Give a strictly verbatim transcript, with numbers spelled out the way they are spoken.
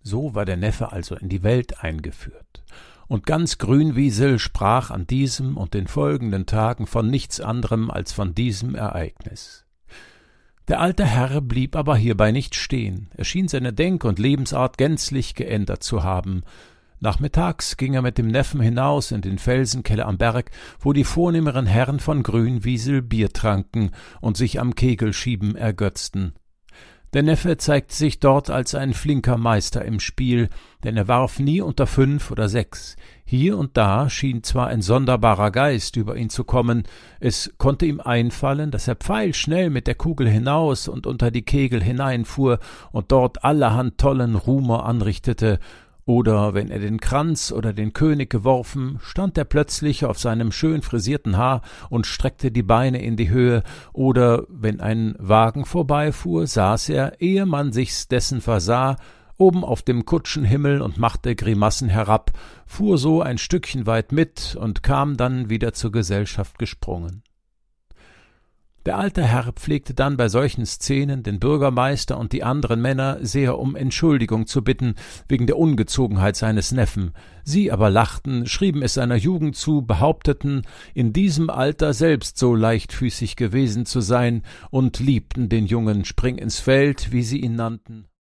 So war der Neffe also in die Welt eingeführt. Und ganz Grünwiesel sprach an diesem und den folgenden Tagen von nichts anderem als von diesem Ereignis. Der alte Herr blieb aber hierbei nicht stehen. Er schien seine Denk- und Lebensart gänzlich geändert zu haben. Nachmittags ging er mit dem Neffen hinaus in den Felsenkeller am Berg, wo die vornehmeren Herren von Grünwiesel Bier tranken und sich am Kegelschieben ergötzten. Der Neffe zeigte sich dort als ein flinker Meister im Spiel, denn er warf nie unter fünf oder sechs. Hier und da schien zwar ein sonderbarer Geist über ihn zu kommen, es konnte ihm einfallen, dass er pfeilschnell mit der Kugel hinaus und unter die Kegel hineinfuhr und dort allerhand tollen Rumour anrichtete, oder wenn er den Kranz oder den König geworfen, stand er plötzlich auf seinem schön frisierten Haar und streckte die Beine in die Höhe, oder wenn ein Wagen vorbeifuhr, saß er, ehe man sich's dessen versah, oben auf dem Kutschenhimmel und machte Grimassen herab, fuhr so ein Stückchen weit mit und kam dann wieder zur Gesellschaft gesprungen. Der alte Herr pflegte dann bei solchen Szenen den Bürgermeister und die anderen Männer sehr um Entschuldigung zu bitten wegen der Ungezogenheit seines Neffen. Sie aber lachten, schrieben es seiner Jugend zu, behaupteten, in diesem Alter selbst so leichtfüßig gewesen zu sein und liebten den jungen Springinsfeld, wie sie ihn nannten.